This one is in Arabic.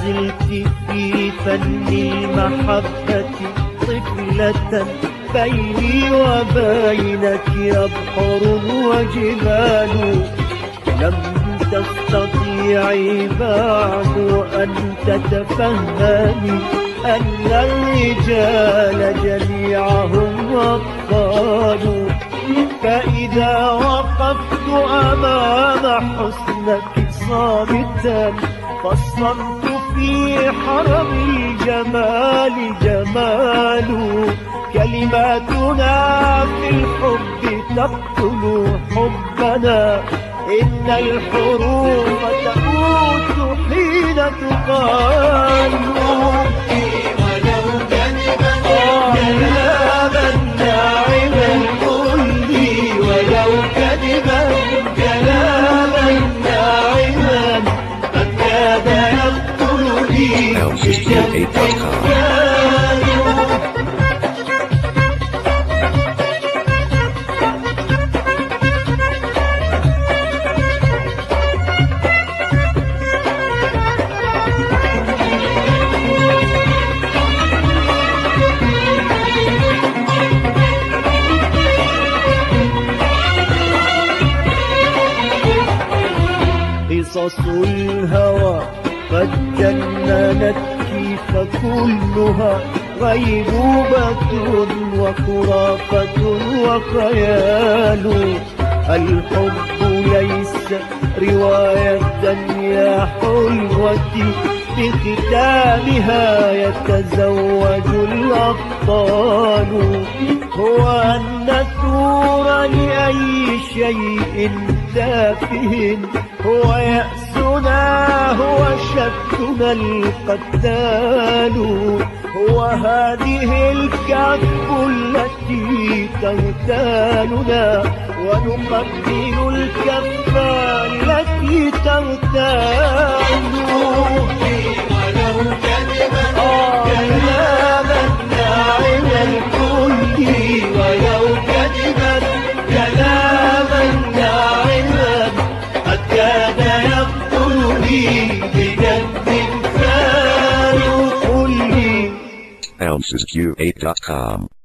زلت في فن المحبة طفلة، بيني وبينك أبحر وجبال. لم تستطيعي بعد أن تتفهمي أن الرجال جميعهم أطفال. فإذا وقفت أمام حسنك صامتا، فالصمت في حرم الجمال جمال. كلماتنا في الحب تقتل حبنا، إن الحروف تموت حين تقال. ولو كلمة ناعما قل لي، ولو كلمة كلاما ناعما قد كاد يقتلني بجد. قصص الهوى قد جننتك، فكلها غيبوبة وخرافة وخيال. الحب ليس رواية يا حلوتي، بختامها يتزوج الأبطال. هو أن نثور لأي شيء تافه، هو يأسنا، هو شكنا القتال. هو هذه الكف التي تغتالنا، ونقبل الكف التي تغتال. ولو كلمة ناعما الكل، ولو كلمة كلاما ناعما قد كاد يقتلني بجد. قل لي ElmsesQ8.com